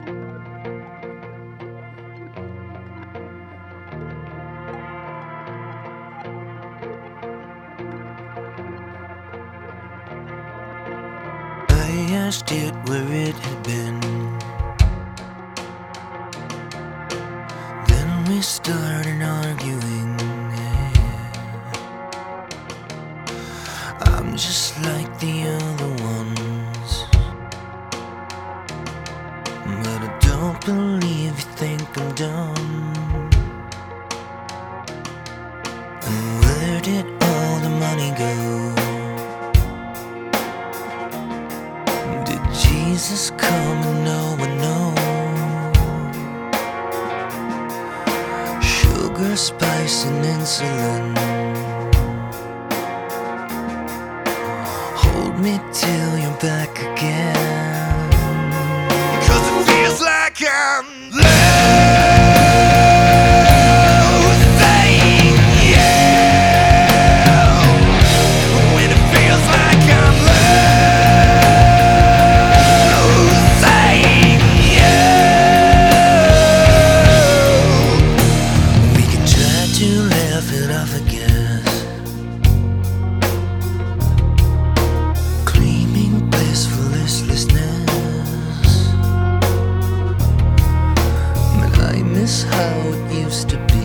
I asked it where it had been. Then we started arguing. I'm just like the other ones, but I don't believe you think I'm dumb. And where did all the money go? Did Jesus come and no one knows? Sugar, spice and insulin, hold me till you're back again. 'Cause it feels like I'm losing you. When it feels like I'm losing you. We can try to laugh it off again, blissful listlessness, but I miss how it used to be.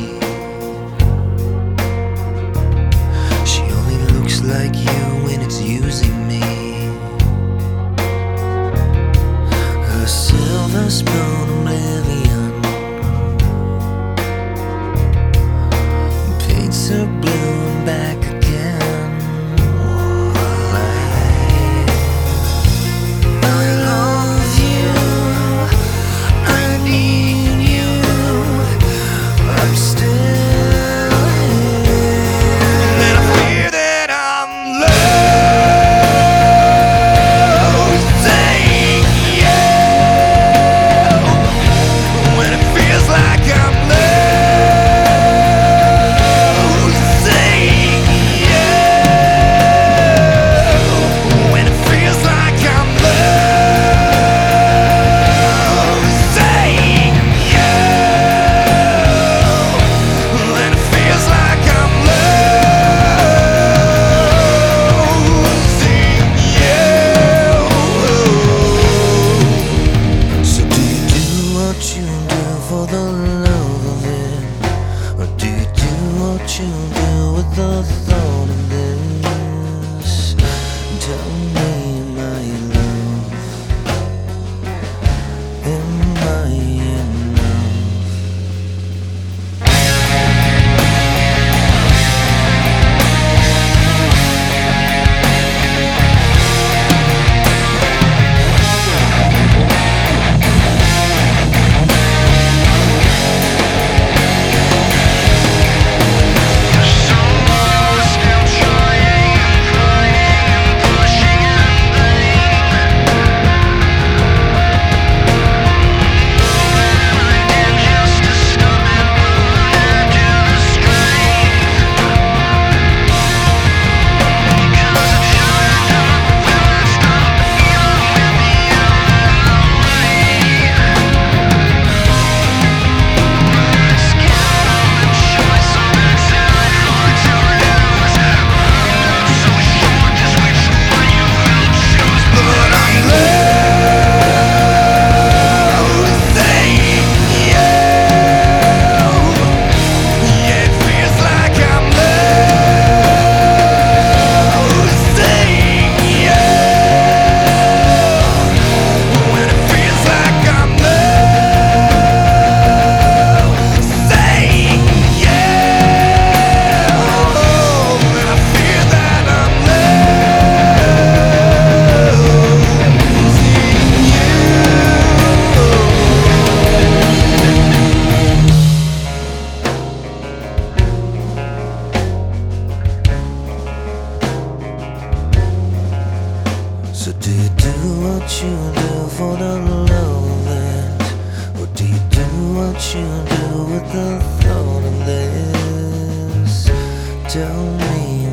She only looks like you when it's using me. Her silver spoon oblivion paints her blue and back again. For the love of it, or do you do what you do with the thought of this? Tell me, my love, am I enough? So do you do what you do for the love of it? Or do you do what you do with the thought of this? Tell me